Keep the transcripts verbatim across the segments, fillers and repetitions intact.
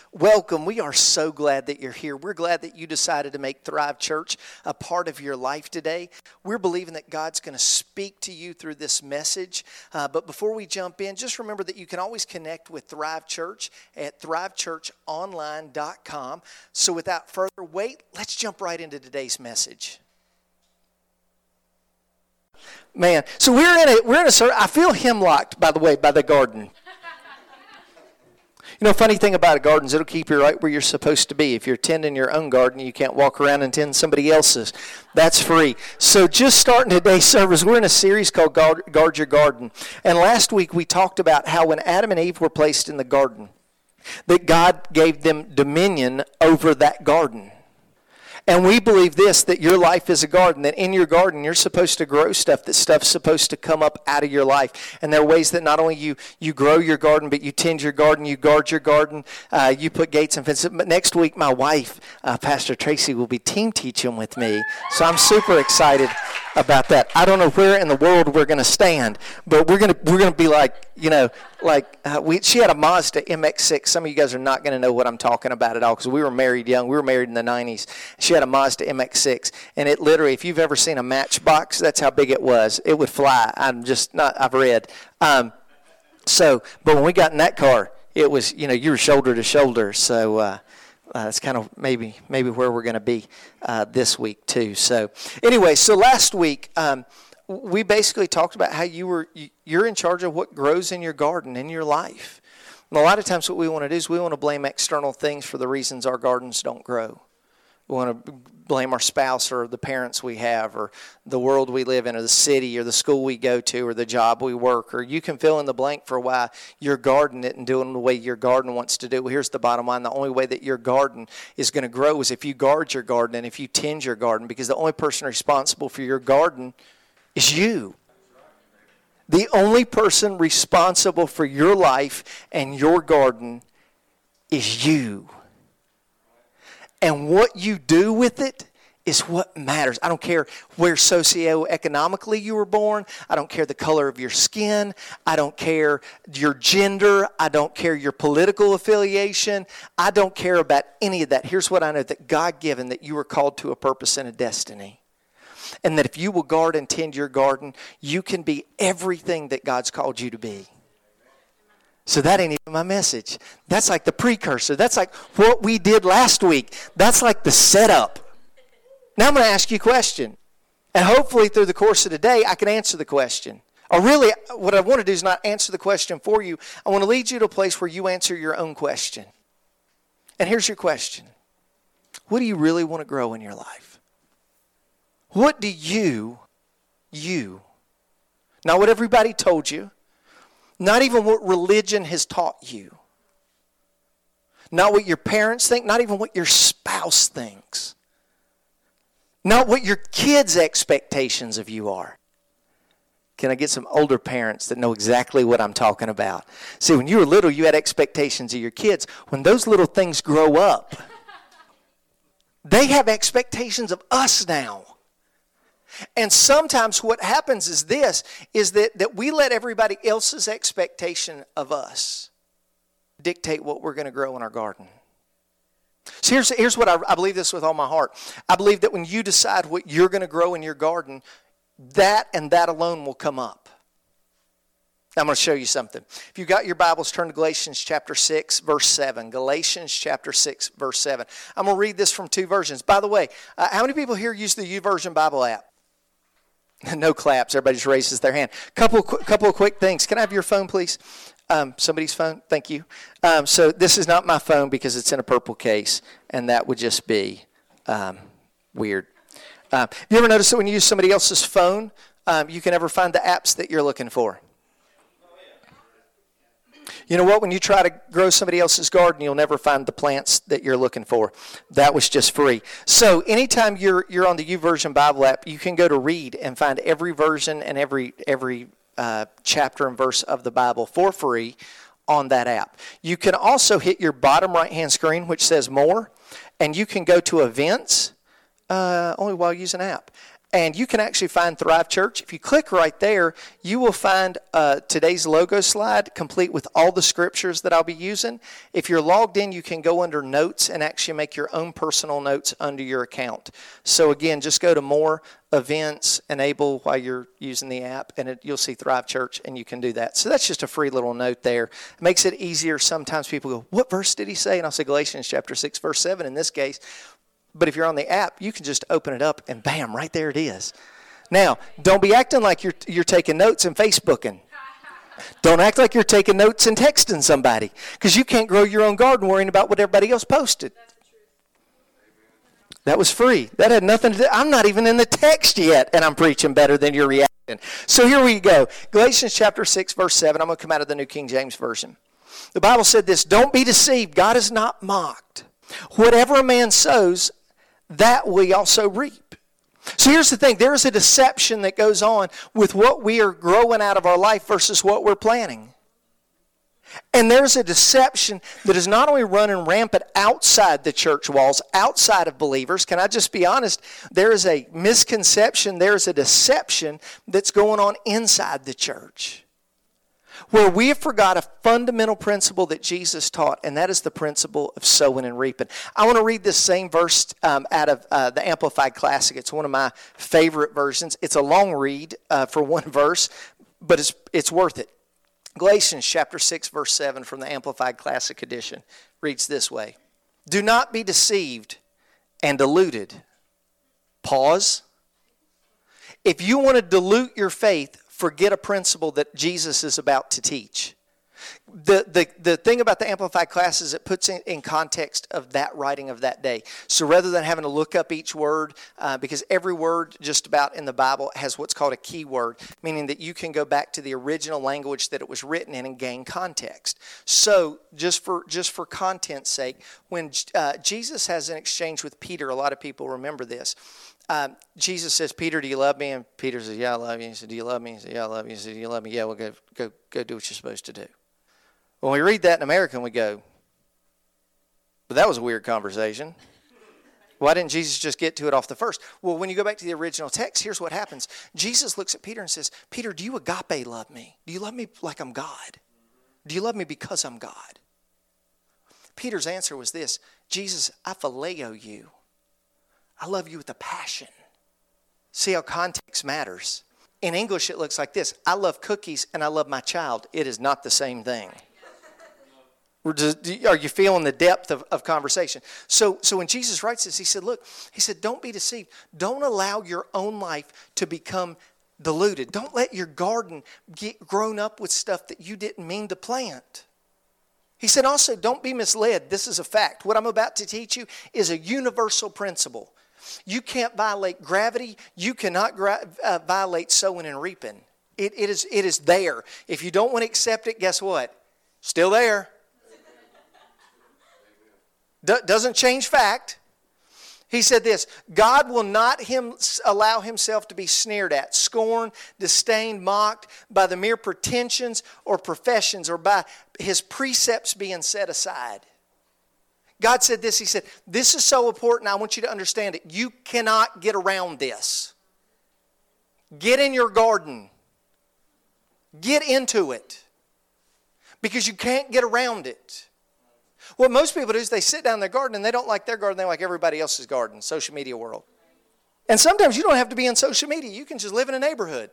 Welcome. We are so glad that you're here. We're glad that you decided to make Thrive Church a part of your life today. We're believing that God's going to speak to you through this message. Uh, but before we jump in, just remember that you can always connect with Thrive Church at thrive church online dot com. So without further wait, let's jump right into today's message. Man, so we're in a we're in a I feel hemlocked, by the way, by the garden. You know, funny thing about a garden is it'll keep you right where you're supposed to be. If you're tending your own garden, you can't walk around and tend somebody else's. That's free. So just starting today's service, we're in a series called Guard, Guard Your Garden. And last week we talked about how when Adam and Eve were placed in the garden, that God gave them dominion over that garden. And we believe this, that your life is a garden, that in your garden you're supposed to grow stuff, that stuff's supposed to come up out of your life. And there are ways that not only you, you grow your garden, but you tend your garden, you guard your garden, uh, you put gates and fences. But next week, my wife, uh, Pastor Tracy, will be team teaching with me. So I'm super excited about that. I don't know where in the world we're going to stand, but we're going to we're going to be like, you know, like uh, we. She had a Mazda M X six. Some of you guys are not going to know what I'm talking about at all because we were married young. We were married in the nineties. She had a Mazda M X six, and it literally, if you've ever seen a Matchbox, that's how big it was. It would fly. I'm just not. I've read. Um, so, but when we got in that car, it was, you know, you were shoulder to shoulder. So. Uh, Uh, that's kind of maybe maybe where we're going to be uh, this week too. So anyway, so last week um, we basically talked about how you were you're in charge of what grows in your garden in your life. And a lot of times what we want to do is we want to blame external things for the reasons our gardens don't grow. We want to blame our spouse or the parents we have or the world we live in or the city or the school we go to or the job we work. Or you can fill in the blank for why your garden isn't doing the way your garden wants to do. Well, here's the bottom line. The only way that your garden is going to grow is if you guard your garden and if you tend your garden, because the only person responsible for your garden is you. The only person responsible for your life and your garden is you. And what you do with it is what matters. I don't care where socioeconomically you were born. I don't care the color of your skin. I don't care your gender. I don't care your political affiliation. I don't care about any of that. Here's what I know, that God-given, that you are called to a purpose and a destiny. And that if you will guard and tend your garden, you can be everything that God's called you to be. So that ain't even my message. That's like the precursor. That's like what we did last week. That's like the setup. Now I'm going to ask you a question. And hopefully through the course of the day, I can answer the question. Or really, what I want to do is not answer the question for you. I want to lead you to a place where you answer your own question. And here's your question. What do you really want to grow in your life? What do you, you, not what everybody told you, not even what religion has taught you. Not what your parents think. Not even what your spouse thinks. Not what your kids' expectations of you are. Can I get some older parents that know exactly what I'm talking about? See, when you were little, you had expectations of your kids. When those little things grow up, they have expectations of us now. And sometimes what happens is this, is that, that we let everybody else's expectation of us dictate what we're going to grow in our garden. So here's, here's what I, I believe this with all my heart. I believe that when you decide what you're going to grow in your garden, that and that alone will come up. Now I'm going to show you something. If you've got your Bibles, turn to Galatians chapter six, verse seven. Galatians chapter six, verse seven. I'm going to read this from two versions. By the way, uh, how many people here use the YouVersion Bible app? No claps. Everybody just raises their hand. Couple, couple of quick things. Can I have your phone, please? Um, somebody's phone. Thank you. Um, so this is not my phone because it's in a purple case, and that would just be um, weird. Uh, you ever notice that when you use somebody else's phone, um, you can never find the apps that you're looking for? You know what? When you try to grow somebody else's garden, you'll never find the plants that you're looking for. That was just free. So anytime you're you're on the YouVersion Bible app, you can go to read and find every version and every every uh, chapter and verse of the Bible for free on that app. You can also hit your bottom right-hand screen, which says More, and you can go to Events, uh, only while using an app. And you can actually find Thrive Church. If you click right there, you will find uh, today's logo slide complete with all the scriptures that I'll be using. If you're logged in, you can go under notes and actually make your own personal notes under your account. So again, just go to more events, enable while you're using the app, and it, you'll see Thrive Church, and you can do that. So that's just a free little note there. It makes it easier. Sometimes people go, what verse did he say? And I'll say Galatians chapter six, verse seven in this case. But if you're on the app, you can just open it up and bam, right there it is. Now, don't be acting like you're you're taking notes and Facebooking. Don't act like you're taking notes and texting somebody, because you can't grow your own garden worrying about what everybody else posted. That was free. That had nothing to do. I'm not even in the text yet, and I'm preaching better than you're reacting. So here we go. Galatians chapter six, verse seven. I'm going to come out of the New King James Version. The Bible said this, don't be deceived. God is not mocked. Whatever a man sows, that we also reap. So here's the thing. There is a deception that goes on with what we are growing out of our life versus what we're planting. And there's a deception that is not only running rampant outside the church walls, outside of believers. Can I just be honest? There is a misconception, there is a deception that's going on inside the church, where we have forgot a fundamental principle that Jesus taught, and that is the principle of sowing and reaping. I want to read this same verse um, out of uh, the Amplified Classic. It's one of my favorite versions. It's a long read uh, for one verse, but it's it's worth it. Galatians chapter six, verse seven from the Amplified Classic Edition reads this way. Do not be deceived and deluded. Pause. If you want to dilute your faith, forget a principle that Jesus is about to teach. The, the, the thing about the Amplified Class is it puts it in context of that writing of that day. So rather than having to look up each word, uh, because every word just about in the Bible has what's called a key word, meaning that you can go back to the original language that it was written in and gain context. So just for just for content's sake, when uh, Jesus has an exchange with Peter, a lot of people remember this. Um, Jesus says, Peter, do you love me? And Peter says, yeah, I love you. He said, do you love me? He said, yeah, I love you. He said, do you love me? Yeah, well, go, go, go do what you're supposed to do. When we read that in American, we go, but that was a weird conversation. Why didn't Jesus just get to it off the first? Well, when you go back to the original text, here's what happens. Jesus looks at Peter and says, Peter, do you agape love me? Do you love me like I'm God? Do you love me because I'm God? Peter's answer was this, Jesus, I phileo you. I love you with a passion. See how context matters. In English, it looks like this. I love cookies and I love my child. It is not the same thing. Are you feeling the depth of, of conversation? So, so when Jesus writes this, he said, look, he said, don't be deceived. Don't allow your own life to become diluted. Don't let your garden get grown up with stuff that you didn't mean to plant. He said also, don't be misled. This is a fact. What I'm about to teach you is a universal principle. You can't violate gravity. You cannot gra- uh, violate sowing and reaping. It, it is, it is there. If you don't want to accept it, guess what? Still there. Do- doesn't change fact. He said this, God will not him allow himself to be sneered at, scorned, disdained, mocked by the mere pretensions or professions or by his precepts being set aside. God said this, he said, this is so important, I want you to understand it. You cannot get around this. Get in your garden. Get into it. Because you can't get around it. What most people do is they sit down in their garden and they don't like their garden, they like everybody else's garden, social media world. And sometimes you don't have to be in social media. You can just live in a neighborhood.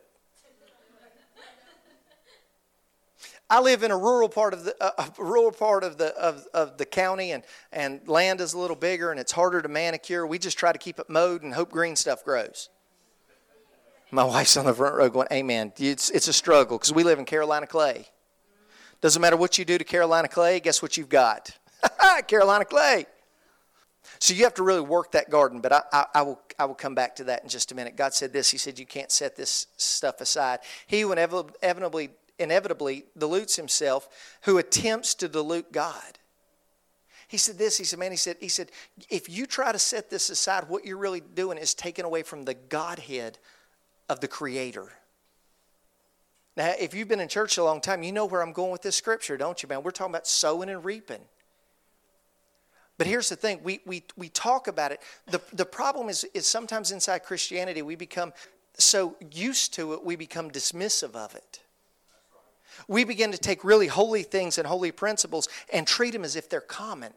I live in a rural part of the uh, a rural part of the of, of the county, and, and land is a little bigger and it's harder to manicure. We just try to keep it mowed and hope green stuff grows. My wife's on the front row going, amen. It's, it's a struggle because we live in Carolina clay. Doesn't matter what you do to Carolina clay, guess what you've got? Carolina clay. So you have to really work that garden, but I, I, I will I will come back to that in just a minute. God said this, he said you can't set this stuff aside. He who inevitably, inevitably dilutes himself, who attempts to dilute God. He said this, he said, man, he said, he said, if you try to set this aside, what you're really doing is taking away from the Godhead of the Creator. Now, if you've been in church a long time, you know where I'm going with this scripture, don't you, man? We're talking about sowing and reaping. But here's the thing, we we we talk about it. The the problem is is sometimes inside Christianity we become so used to it, we become dismissive of it. We begin to take really holy things and holy principles and treat them as if they're common.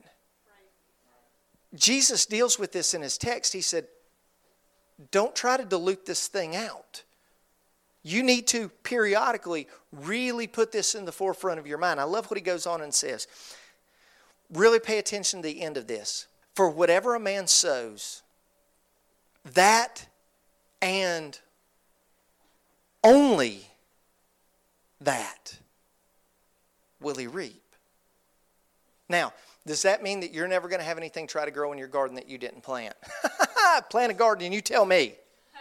Jesus deals with this in his text. He said, don't try to dilute this thing out. You need to periodically really put this in the forefront of your mind. I love what he goes on and says. Really pay attention to the end of this. For whatever a man sows, that and only that will he reap. Now, does that mean that you're never going to have anything try to grow in your garden that you didn't plant? Plant a garden and you tell me.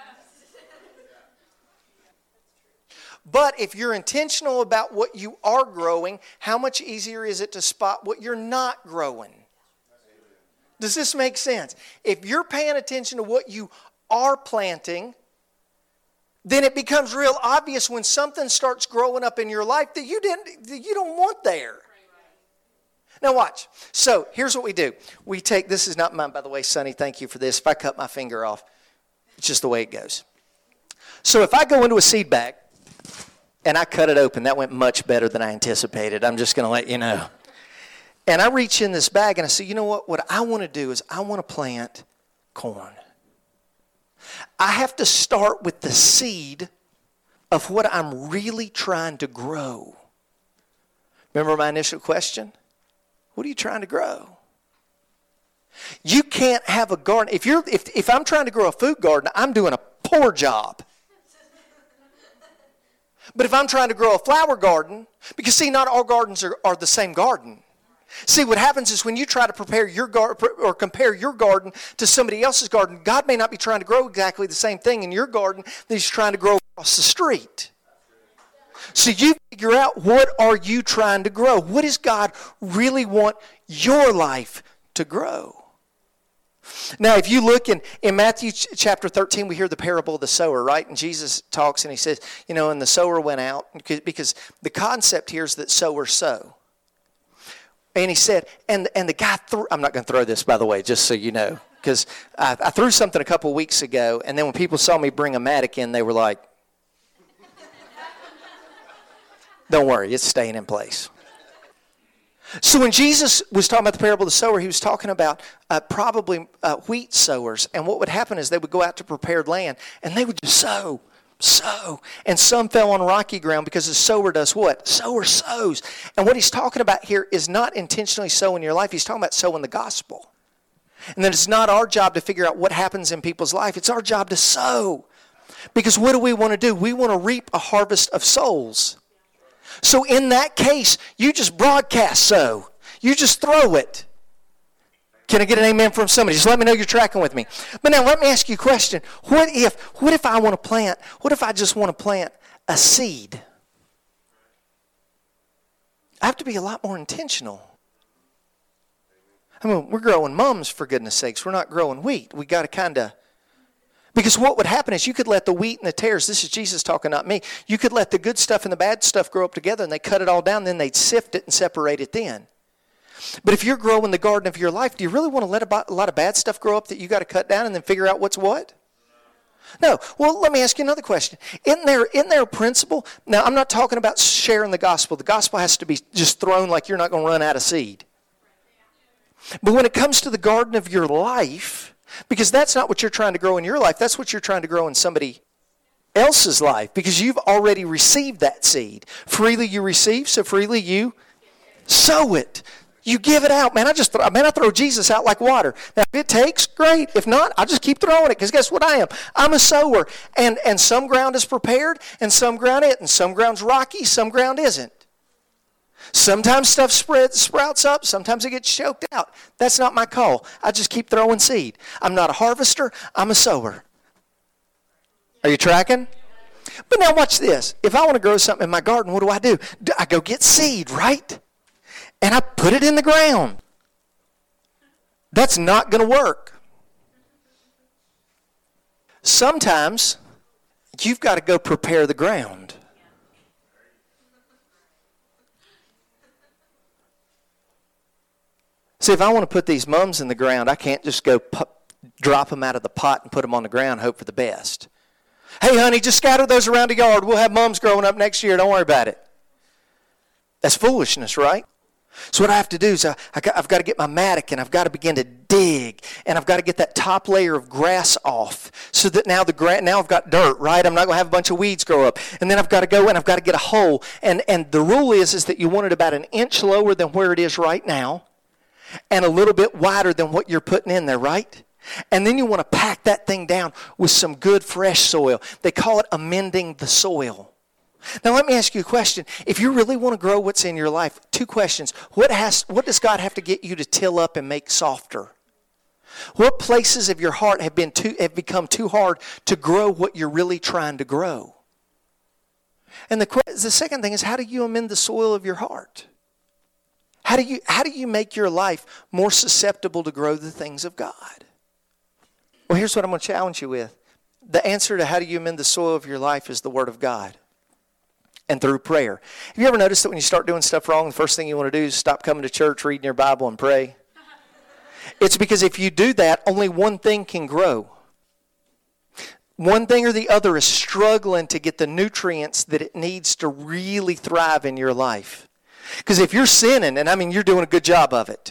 But if you're intentional about what you are growing, how much easier is it to spot what you're not growing? Does this make sense? If you're paying attention to what you are planting, then it becomes real obvious when something starts growing up in your life that you didn't, that you don't want there. Now watch. So here's what we do. We take, this is not mine, by the way, Sonny, thank you for this. If I cut my finger off, it's just the way it goes. So if I go into a seed bag, and I cut it open. That went much better than I anticipated. I'm just going to let you know. And I reach in this bag and I say, you know what? What I want to do is I want to plant corn. I have to start with the seed of what I'm really trying to grow. Remember my initial question? What are you trying to grow? You can't have a garden. If you're, if, if I'm trying to grow a food garden, I'm doing a poor job. But if I'm trying to grow a flower garden, because see, not all gardens are, are the same garden. See, what happens is when you try to prepare your garden or compare your garden to somebody else's garden, God may not be trying to grow exactly the same thing in your garden that He's trying to grow across the street. So you figure out, what are you trying to grow? What does God really want your life to grow? Now, if you look in, in Matthew chapter thirteen, we hear the parable of the sower, right? And Jesus talks and he says, you know, and the sower went out, because the concept here is that sowers sow. And he said, and, and the guy threw, I'm not going to throw this, by the way, just so you know, because I, I threw something a couple weeks ago, and then when people saw me bring a mattock in, they were like, don't worry, it's staying in place. So when Jesus was talking about the parable of the sower, he was talking about uh, probably uh, wheat sowers. And what would happen is they would go out to prepared land, and they would just sow, sow. And some fell on rocky ground because the sower does what? Sower sows. And what he's talking about here is not intentionally sowing your life. He's talking about sowing the gospel. And then it's not our job to figure out what happens in people's life. It's our job to sow. Because what do we want to do? We want to reap a harvest of souls. So in that case, you just broadcast sow. You just throw it. Can I get an amen from somebody? Just let me know you're tracking with me. But now let me ask you a question. What if, what if I want to plant, what if I just want to plant a seed? I have to be a lot more intentional. I mean, we're growing mums, for goodness sakes. We're not growing wheat. We got to kind of... Because what would happen is you could let the wheat and the tares, this is Jesus talking, not me, you could let the good stuff and the bad stuff grow up together, and they cut it all down, then they'd sift it and separate it then. But if you're growing the garden of your life, do you really want to let a lot of bad stuff grow up that you got to cut down and then figure out what's what? No. Well, let me ask you another question. Isn't there, isn't there a principle? Now, I'm not talking about sharing the gospel. The gospel has to be just thrown like you're not going to run out of seed. But when it comes to the garden of your life, because that's not what you're trying to grow in your life. That's what you're trying to grow in somebody else's life, because you've already received that seed. Freely you receive, so freely you sow it. You give it out. Man, I just man, I throw Jesus out like water. Now, if it takes, great. If not, I'll just keep throwing it, because guess what I am? I'm a sower. And, and some ground is prepared, and some ground isn't. And some ground's rocky, some ground isn't. Sometimes stuff spreads, sprouts up. Sometimes it gets choked out. That's not my call. I just keep throwing seed. I'm not a harvester. I'm a sower. Are you tracking? But now watch this. If I want to grow something in my garden, what do I do? I go get seed, right? And I put it in the ground. That's not going to work. Sometimes you've got to go prepare the ground. See, if I want to put these mums in the ground, I can't just go pu- drop them out of the pot and put them on the ground and hope for the best. Hey, honey, just scatter those around the yard. We'll have mums growing up next year. Don't worry about it. That's foolishness, right? So what I have to do is I, I got, I've got to get my mattock and I've got to begin to dig, and I've got to get that top layer of grass off so that now the gra- now I've got dirt, right? I'm not going to have a bunch of weeds grow up. And then I've got to go and I've got to get a hole. And, and the rule is, is that you want it about an inch lower than where it is right now and a little bit wider than what you're putting in there, right? And then you want to pack that thing down with some good fresh soil. They call it amending the soil. Now let me ask you a question. If you really want to grow what's in your life, two questions. What has what does God have to get you to till up and make softer? What places of your heart have been too have become too hard to grow what you're really trying to grow? And the the second thing is, how do you amend the soil of your heart? How do you how do you make your life more susceptible to grow the things of God? Well, here's what I'm going to challenge you with. The answer to how do you amend the soil of your life is the Word of God. And through prayer. Have you ever noticed that when you start doing stuff wrong, the first thing you want to do is stop coming to church, reading your Bible, and pray? It's because if you do that, only one thing can grow. One thing or the other is struggling to get the nutrients that it needs to really thrive in your life. Because if you're sinning, and I mean you're doing a good job of it,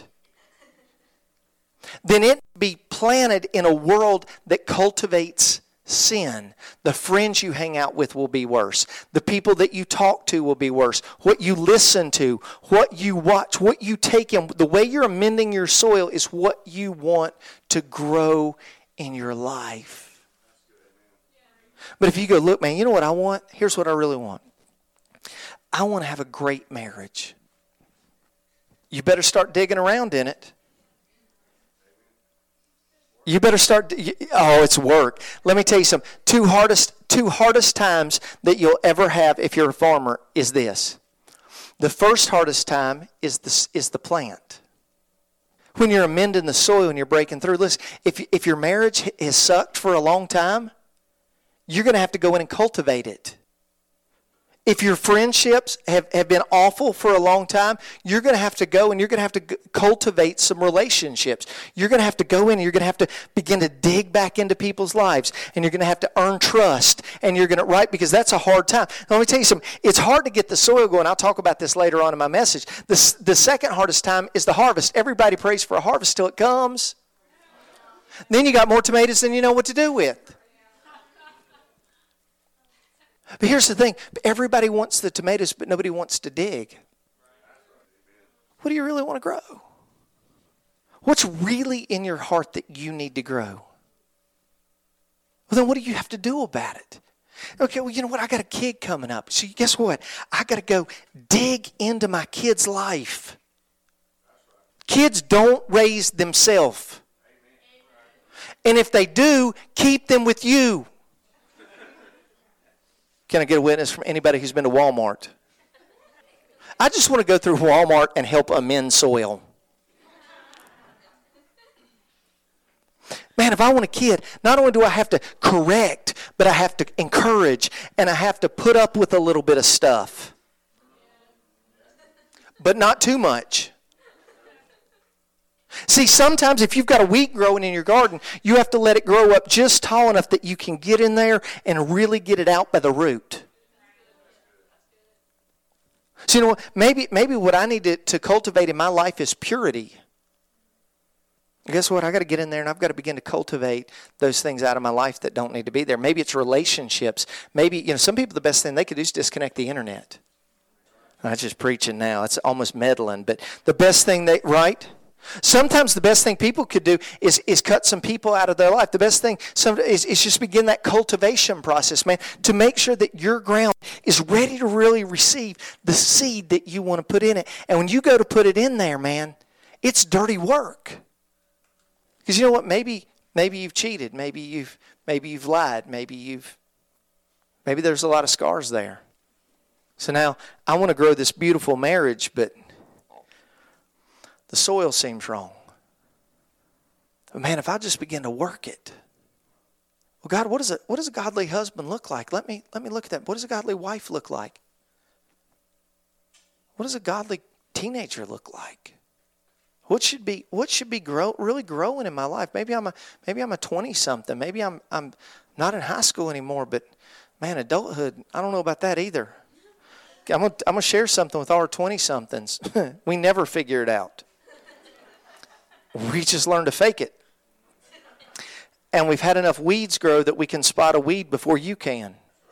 then it be planted in a world that cultivates sin. The friends you hang out with will be worse. The people that you talk to will be worse. What you listen to, what you watch, what you take in, the way you're amending your soil is what you want to grow in your life. But if you go, look, man, you know what I want? Here's what I really want. I want to have a great marriage. You better start digging around in it. You better start, oh, it's work. Let me tell you something. Two hardest, two hardest times that you'll ever have if you're a farmer is this. The first hardest time is the, is the plant. When you're amending the soil and you're breaking through. Listen, if, if your marriage has sucked for a long time, you're going to have to go in and cultivate it. If your friendships have, have been awful for a long time, you're going to have to go and you're going to have to cultivate some relationships. You're going to have to go in and you're going to have to begin to dig back into people's lives. And you're going to have to earn trust. And you're going to, right, because that's a hard time. Now, let me tell you something. It's hard to get the soil going. I'll talk about this later on in my message. The, the second hardest time is the harvest. Everybody prays for a harvest till it comes. Then you got more tomatoes than you know what to do with. But here's the thing. Everybody wants the tomatoes, but nobody wants to dig. What do you really want to grow? What's really in your heart that you need to grow? Well, then what do you have to do about it? Okay, well, you know what? I got a kid coming up. So guess what? I got to go dig into my kid's life. Kids don't raise themselves. And if they do, keep them with you. Can I get a witness from anybody who's been to Walmart? I just want to go through Walmart and help amend soil. Man, if I want a kid, not only do I have to correct, but I have to encourage, and I have to put up with a little bit of stuff. But not too much. See, sometimes if you've got a weed growing in your garden, you have to let it grow up just tall enough that you can get in there and really get it out by the root. So you know what? Maybe, maybe what I need to, to cultivate in my life is purity. And guess what? I got to get in there and I've got to begin to cultivate those things out of my life that don't need to be there. Maybe it's relationships. Maybe, you know, some people, the best thing they could do is disconnect the internet. I'm just preaching now. It's almost meddling. But the best thing they, right? Sometimes the best thing people could do is, is cut some people out of their life. The best thing some, is, is just begin that cultivation process, man, to make sure that your ground is ready to really receive the seed that you want to put in it. And when you go to put it in there, man, it's dirty work. Because you know what? Maybe maybe you've cheated. Maybe you've maybe you've lied. Maybe you've maybe there's a lot of scars there. So now I want to grow this beautiful marriage, but the soil seems wrong. But man, if I just begin to work it. Well, God, what does a what does a godly husband look like? Let me let me look at that. What does a godly wife look like? What does a godly teenager look like? What should be what should be grow, really growing in my life? Maybe I'm a maybe I'm a twenty something. Maybe I'm I'm not in high school anymore. But man, adulthood, I don't know about that either. I'm gonna I'm gonna share something with our twenty somethings. We never figure it out. We just learn to fake it. And we've had enough weeds grow that we can spot a weed before you can.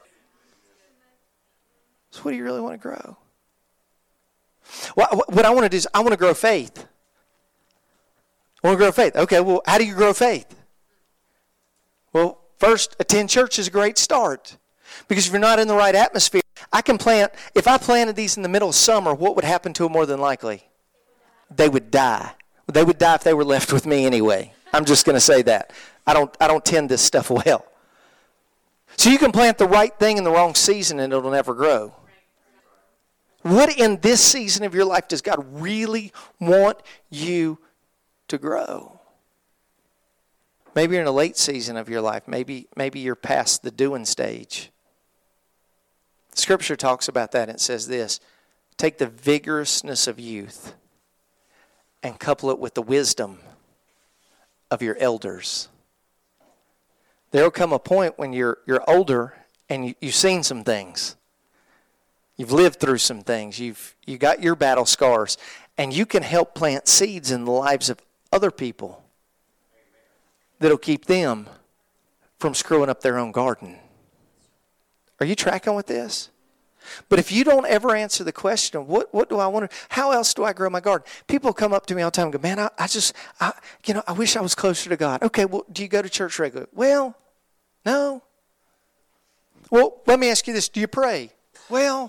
So what do you really want to grow? Well, what I want to do is I want to grow faith. I want to grow faith. Okay, well, how do you grow faith? Well, first, attend church is a great start. Because if you're not in the right atmosphere, I can plant, if I planted these in the middle of summer, what would happen to them more than likely? They would die. They would die if they were left with me anyway. I'm just going to say that. I don't I don't tend this stuff well. So you can plant the right thing in the wrong season and it'll never grow. What in this season of your life does God really want you to grow? Maybe you're in a late season of your life. Maybe, maybe you're past the doing stage. Scripture talks about that and it says this: take the vigorousness of youth and couple it with the wisdom of your elders. There will come a point when you're you're older and you, you've seen some things. You've lived through some things. You've you got your battle scars, and you can help plant seeds in the lives of other people that'll keep them from screwing up their own garden. Are you tracking with this? But if you don't ever answer the question, what what do I want to, how else do I grow my garden? People come up to me all the time and go, man, I, I just, I, you know, I wish I was closer to God. Okay, well, do you go to church regularly? Well, no. Well, let me ask you this. Do you pray? Well,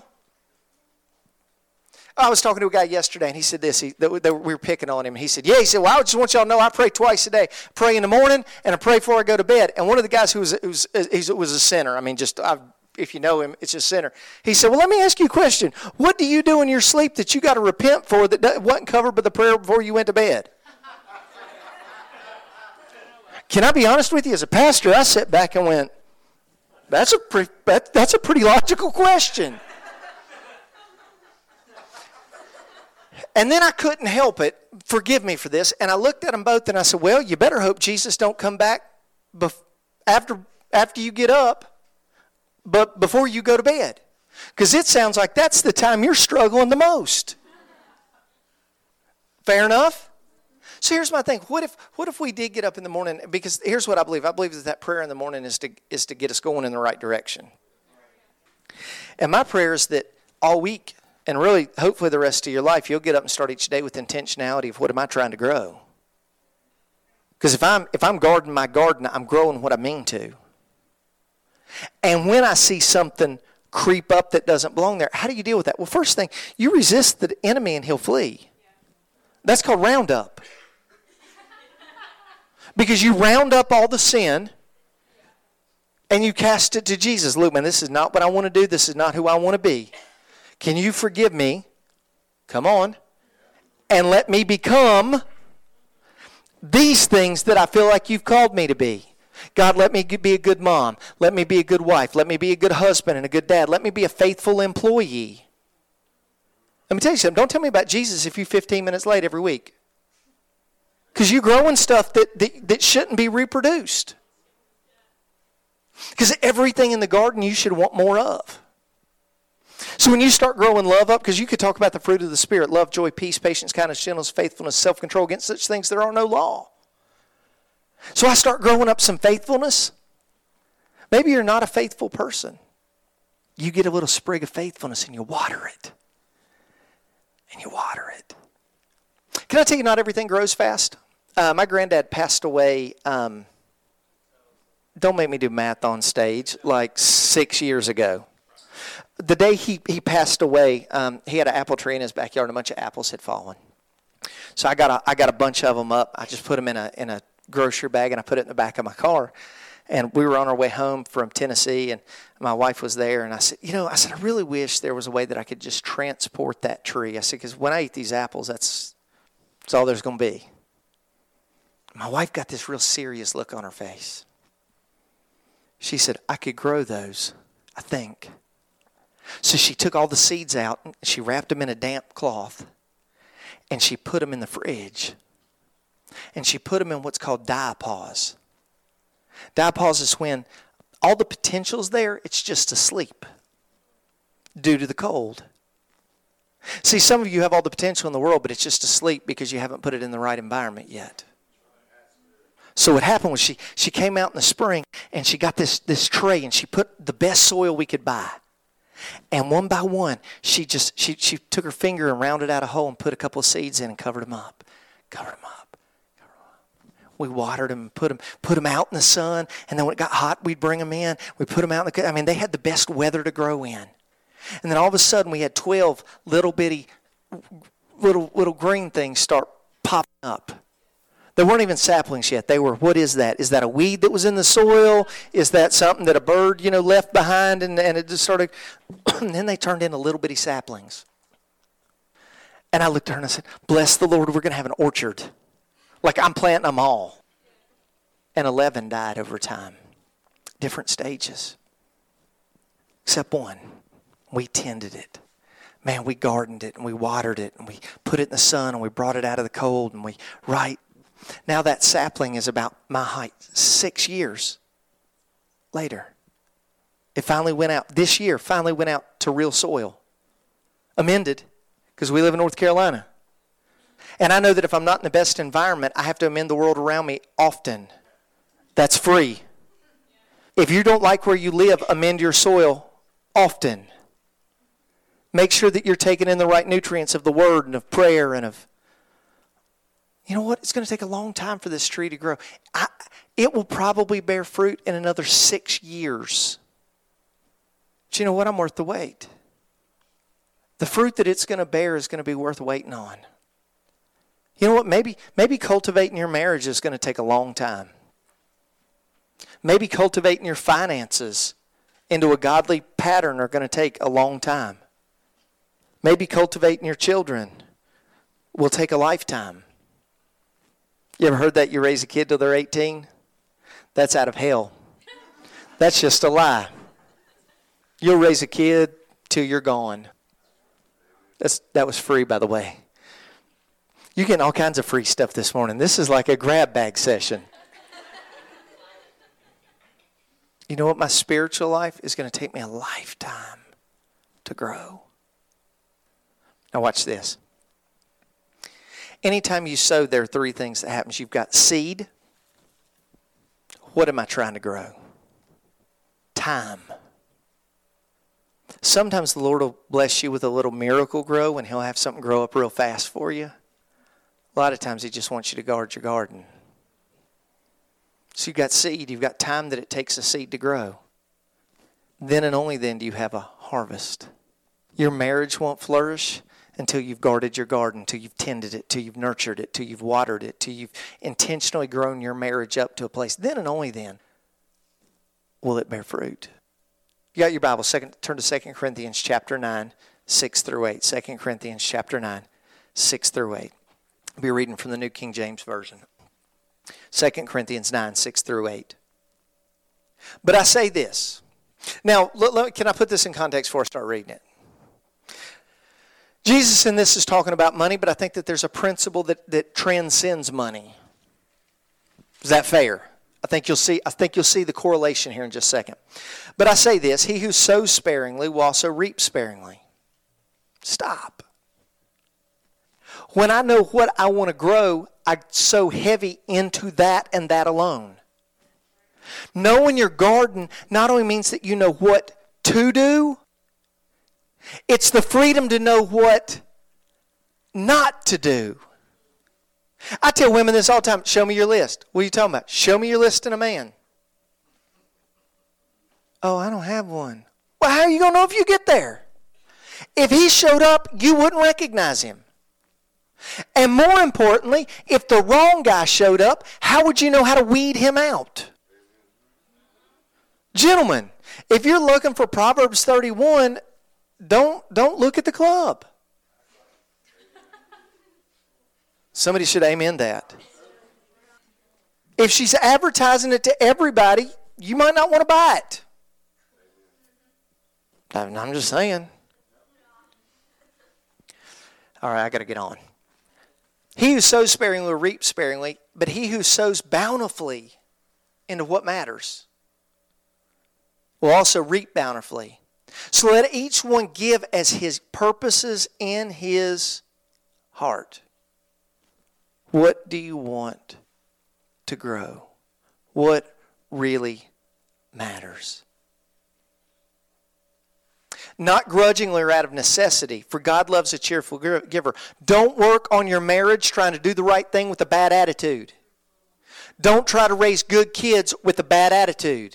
I was talking to a guy yesterday, and he said this. He, that we were picking on him. He said, yeah, he said, well, I just want y'all to know I pray twice a day. I pray in the morning, and I pray before I go to bed. And one of the guys who was, who was, he was a sinner, I mean, just, I've, if you know him, it's a sinner. He said, well, let me ask you a question. What do you do in your sleep that you got to repent for that wasn't covered by the prayer before you went to bed? Can I be honest with you? As a pastor, I sat back and went, that's a, pre- that, that's a pretty logical question. And then I couldn't help it. Forgive me for this. And I looked at them both and I said, well, you better hope Jesus don't come back bef- after after you get up, but before you go to bed. Because it sounds like that's the time you're struggling the most. Fair enough? So here's my thing. What if what if we did get up in the morning? Because here's what I believe. I believe that that prayer in the morning is to is to get us going in the right direction. And my prayer is that all week, and really, hopefully the rest of your life, you'll get up and start each day with intentionality of what am I trying to grow? Because if I'm if I'm guarding my garden, I'm growing what I mean to. And when I see something creep up that doesn't belong there, how do you deal with that? Well, first thing, you resist the enemy and he'll flee. That's called roundup. Because you round up all the sin and you cast it to Jesus. Look, man, this is not what I want to do. This is not who I want to be. Can you forgive me? Come on. And let me become these things that I feel like you've called me to be. God, let me be a good mom. Let me be a good wife. Let me be a good husband and a good dad. Let me be a faithful employee. Let me tell you something. Don't tell me about Jesus if you're fifteen minutes late every week. Because you're growing stuff that, that, that shouldn't be reproduced. Because everything in the garden you should want more of. So when you start growing love up, because you could talk about the fruit of the Spirit, love, joy, peace, patience, kindness, gentleness, faithfulness, self-control. Against such things there are no law. So I start growing up some faithfulness. Maybe you're not a faithful person. You get a little sprig of faithfulness and you water it. And you water it. Can I tell you not everything grows fast? Uh, my granddad passed away, um, don't make me do math on stage, like six years ago. The day he, he passed away, um, he had an apple tree in his backyard and a bunch of apples had fallen. So I got a, I got a bunch of them up. I just put them in a in a grocery bag and I put it in the back of my car. And we were on our way home from Tennessee and my wife was there. And I said, you know, I said, I really wish there was a way that I could just transport that tree. I said, because when I eat these apples, that's, that's all there's going to be. My wife got this real serious look on her face. She said, I could grow those, I think. So she took all the seeds out and she wrapped them in a damp cloth. and she put them in the fridge. And she put them in what's called diapause. Diapause is when all the potential's there, it's just asleep due to the cold. See, some of you have all the potential in the world, but it's just asleep because you haven't put it in the right environment yet. So what happened was she, she came out in the spring and she got this, this tray and she put the best soil we could buy. And one by one, she just she, she took her finger and rounded out a hole and put a couple of seeds in and covered them up. Covered them up. Covered them up. We watered them and put them, put them out in the sun. And then when it got hot, we'd bring them in. We put them out in the... I mean, they had the best weather to grow in. And then all of a sudden, we had twelve little bitty, little little green things start popping up. They weren't even saplings yet. They were, what is that? Is that a weed that was in the soil? Is that something that a bird, you know, left behind and, and it just started... and then they turned into little bitty saplings. And I looked at her and I said, bless the Lord, we're going to have an orchard. Like I'm planting them all. And eleven died over time. Different stages. Except one. We tended it. Man, we gardened it and we watered it and we put it in the sun and we brought it out of the cold and we, right... Now that sapling is about my height. Six years later, it finally went out. This year, finally went out to real soil. Amended, because we live in North Carolina. And I know that if I'm not in the best environment, I have to amend the world around me often. That's free. If you don't like where you live, amend your soil often. Make sure that you're taking in the right nutrients of the Word and of prayer and of... You know what? It's going to take a long time for this tree to grow. I, it will probably bear fruit in another six years. But you know what? I'm worth the wait. The fruit that it's going to bear is going to be worth waiting on. You know what? Maybe, maybe cultivating your marriage is going to take a long time. Maybe cultivating your finances into a godly pattern are going to take a long time. Maybe cultivating your children will take a lifetime. You ever heard that you raise a kid till they're eighteen? That's out of hell. That's just a lie. You'll raise a kid till you're gone. That's, that was free, by the way. You're getting all kinds of free stuff this morning. This is like a grab bag session. You know what? My spiritual life is going to take me a lifetime to grow. Now watch this. Anytime you sow, there are three things that happens. You've got seed. What am I trying to grow? Time. Sometimes the Lord will bless you with a little miracle grow and He'll have something grow up real fast for you. A lot of times He just wants you to guard your garden. So you've got seed. You've got time that it takes a seed to grow. Then and only then do you have a harvest. Your marriage won't flourish until you've guarded your garden, till you've tended it, till you've nurtured it, till you've watered it, till you've intentionally grown your marriage up to a place. Then and only then will it bear fruit. You got your Bible, second, turn to Second Corinthians chapter nine, six through eight. Second Corinthians chapter nine, six through eight. I'll be reading from the New King James Version. Second Corinthians nine, six through eight. But I say this. Now, let, let, can I put this in context before I start reading it? Jesus in this is talking about money, but I think that there's a principle that, that transcends money. Is that fair? I think you'll see, I think you'll see the correlation here in just a second. But I say this, he who sows sparingly will also reap sparingly. Stop. When I know what I want to grow, I sow heavy into that and that alone. Knowing your garden not only means that you know what to do, it's the freedom to know what not to do. I tell women this all the time. Show me your list. What are you talking about? Show me your list in a man. Oh, I don't have one. Well, how are you going to know if you get there? If he showed up, you wouldn't recognize him. And more importantly, if the wrong guy showed up, how would you know how to weed him out? Gentlemen, if you're looking for Proverbs thirty-one, Don't don't look at the club. Somebody should amen that. If she's advertising it to everybody, you might not want to buy it. I'm just saying. All right, I got to get on. He who sows sparingly will reap sparingly, but he who sows bountifully into what matters will also reap bountifully. So let each one give as his purposes in his heart. What do you want to grow? What really matters? Not grudgingly or out of necessity, for God loves a cheerful giver. Don't work on your marriage trying to do the right thing with a bad attitude. Don't try to raise good kids with a bad attitude.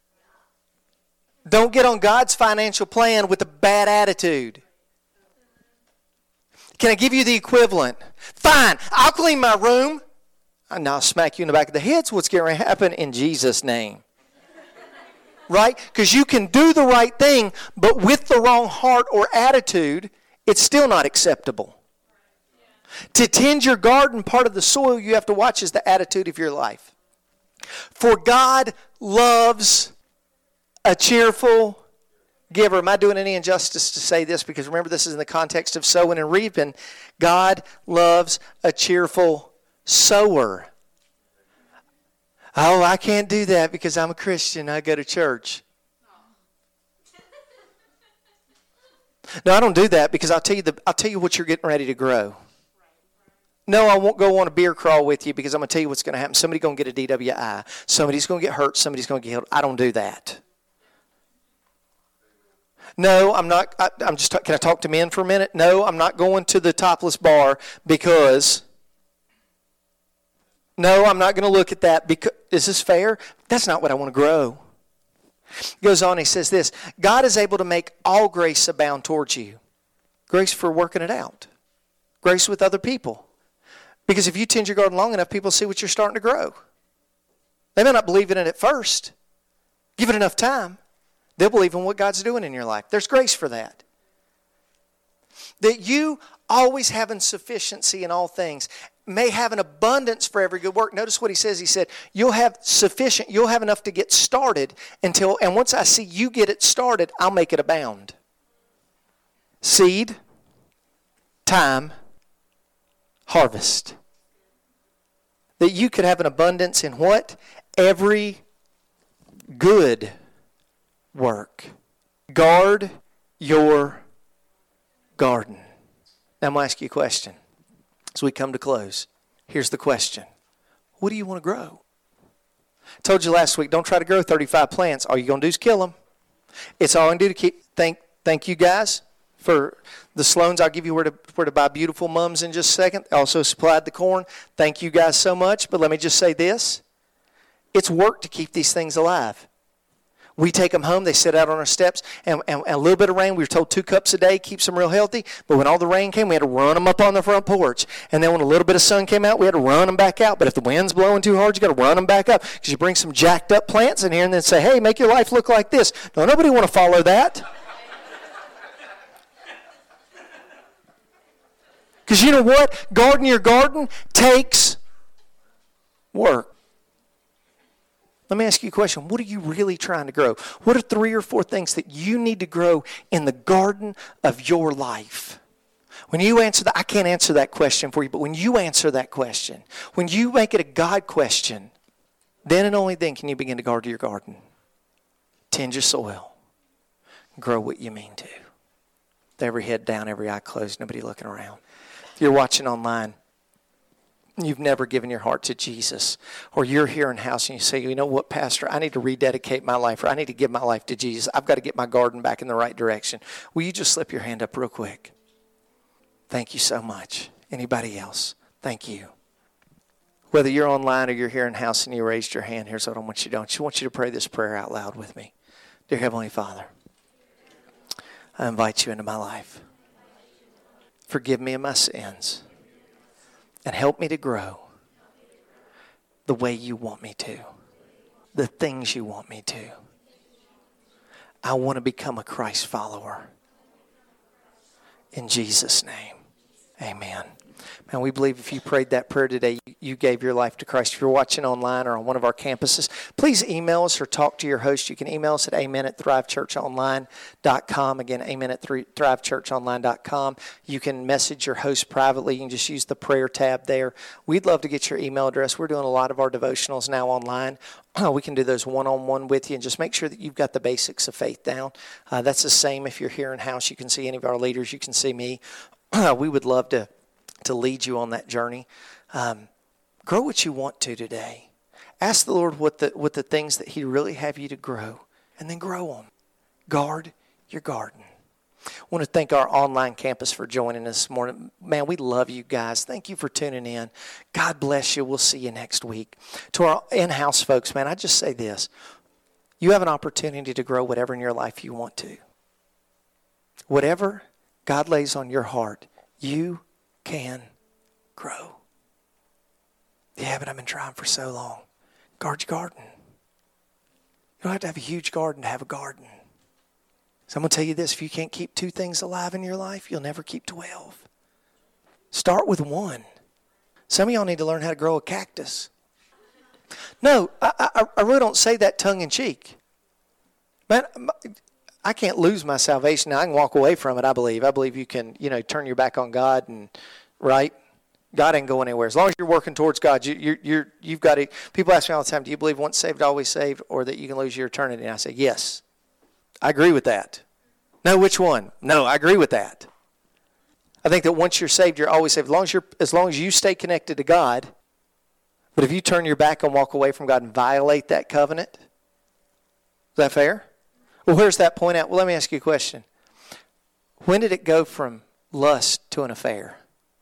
Don't get on God's financial plan with a bad attitude. Can I give you the equivalent? Fine, I'll clean my room. And I'll smack you in the back of the head. So what's going to happen in Jesus' name? Right? Because you can do the right thing, but with the wrong heart or attitude, it's still not acceptable. To tend your garden, part of the soil you have to watch is the attitude of your life. For God loves a cheerful giver. Am I doing any injustice to say this? Because remember, this is in the context of sowing and reaping. God loves a cheerful sower. Oh, I can't do that because I'm a Christian. I go to church. No, I don't do that because I'll tell you the I'll tell you what you're getting ready to grow. No, I won't go on a beer crawl with you because I'm going to tell you what's going to happen. Somebody's going to get a D W I. Somebody's going to get hurt. Somebody's going to get killed. I don't do that. No, I'm not. I, I'm just. Can I talk to men for a minute? No, I'm not going to the topless bar because. No, I'm not going to look at that because, is this fair? That's not what I want to grow. He goes on, he says this, God is able to make all grace abound towards you. Grace for working it out. Grace with other people. Because if you tend your garden long enough, people see what you're starting to grow. They may not believe in it at first. Give it enough time. They'll believe in what God's doing in your life. There's grace for that. That you always having sufficiency in all things, may have an abundance for every good work. Notice what he says. He said, you'll have sufficient, you'll have enough to get started until, and once I see you get it started, I'll make it abound. Seed, time, harvest. That you could have an abundance in what? Every good work. Guard your garden. Now I'm going to ask you a question. As we come to close, here's the question. What do you want to grow? I told you last week, don't try to grow thirty-five plants. All you're going to do is kill them. It's all I'm going to do to keep, thank, thank you guys for the Sloans. I'll give you where to, where to buy beautiful mums in just a second. Also supplied the corn. Thank you guys so much. But let me just say this. It's work to keep these things alive. We take them home. They sit out on our steps. And, and, and a little bit of rain, we were told two cups a day keeps them real healthy. But when all the rain came, we had to run them up on the front porch. And then when a little bit of sun came out, we had to run them back out. But if the wind's blowing too hard, you got to run them back up. Because you bring some jacked up plants in here and then say, hey, make your life look like this. No, nobody want to follow that. Because you know what? Garden your garden takes work. Let me ask you a question. What are you really trying to grow? What are three or four things that you need to grow in the garden of your life? When you answer that, I can't answer that question for you, but when you answer that question, when you make it a God question, then and only then can you begin to guard your garden. Tend your soil. Grow what you mean to. With every head down, every eye closed, nobody looking around. If you're watching online, you've never given your heart to Jesus, or you're here in house and you say, you know what, Pastor, I need to rededicate my life, or I need to give my life to Jesus. I've got to get my garden back in the right direction. Will you just slip your hand up real quick? Thank you so much. Anybody else? Thank you. Whether you're online or you're here in house and you raised your hand, here's what I want you to do. I just want you to pray this prayer out loud with me. Dear Heavenly Father, I invite you into my life. Forgive me of my sins. And help me to grow the way you want me to. The things you want me to. I want to become a Christ follower. In Jesus' name, amen. Man, we believe if you prayed that prayer today, you gave your life to Christ. If you're watching online or on one of our campuses, please email us or talk to your host. You can email us at amen at thrive church online dot com. Again, amen at thrive church online dot com. You can message your host privately. You can just use the prayer tab there. We'd love to get your email address. We're doing a lot of our devotionals now online. We can do those one-on-one with you and just make sure that you've got the basics of faith down. Uh, that's the same if you're here in house. You can see any of our leaders. You can see me. We would love to to lead you on that journey. Um, grow what you want to today. Ask the Lord what the what the things that He'd really have you to grow, and then grow them. Guard your garden. I want to thank our online campus for joining us this morning. Man, we love you guys. Thank you for tuning in. God bless you. We'll see you next week. To our in-house folks, man, I just say this. You have an opportunity to grow whatever in your life you want to. Whatever God lays on your heart, you can grow. Yeah, but I've been trying for so long. Guard your garden. You don't have to have a huge garden to have a garden. So I'm going to tell you this. If you can't keep two things alive in your life, you'll never keep twelve. Start with one. Some of y'all need to learn how to grow a cactus. No, I, I, I really don't say that tongue in cheek. Man, I can't lose my salvation. Now, I can walk away from it, I believe. I believe you can, you know, turn your back on God and, right? God ain't going anywhere. As long as you're working towards God, you, you're, you're, you've got to, people ask me all the time, do you believe once saved, always saved, or that you can lose your eternity? And I say, yes. I agree with that. No, which one? No, I agree with that. I think that once you're saved, you're always saved. As long as, you're, as long as you stay connected to God, but if you turn your back and walk away from God and violate that covenant, is that fair? Well, where's that point at? Well, let me ask you a question. When did it go from lust to an affair?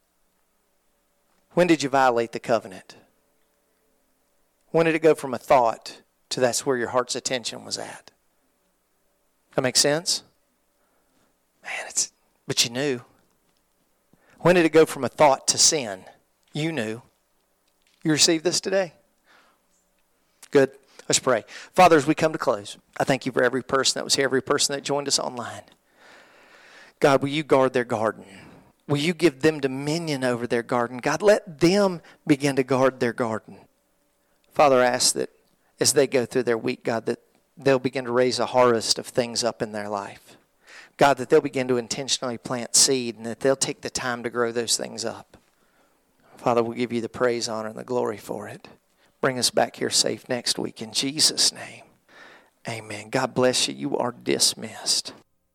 When did you violate the covenant? When did it go from a thought to that's where your heart's attention was at? That makes sense? Man, it's, but you knew. When did it go from a thought to sin? You knew. You received this today? Good. Let's pray. Father, as we come to close, I thank you for every person that was here, every person that joined us online. God, will you guard their garden? Will you give them dominion over their garden? God, let them begin to guard their garden. Father, I ask that as they go through their week, God, that they'll begin to raise a harvest of things up in their life. God, that they'll begin to intentionally plant seed and that they'll take the time to grow those things up. Father, we'll give you the praise, honor, and the glory for it. Bring us back here safe next week in Jesus' name. Amen. God bless you. You are dismissed.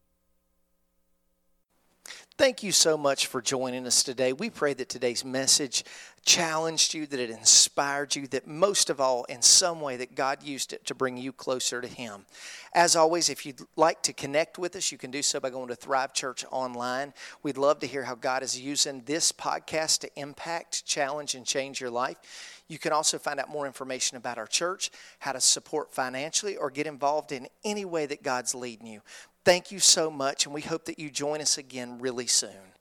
Thank you so much for joining us today. We pray that today's message challenged you, that it inspired you, that most of all, in some way, that God used it to bring you closer to Him. As always, if you'd like to connect with us, you can do so by going to Thrive Church Online. We'd love to hear how God is using this podcast to impact, challenge, and change your life. You can also find out more information about our church, how to support financially, or get involved in any way that God's leading you. Thank you so much, and we hope that you join us again really soon.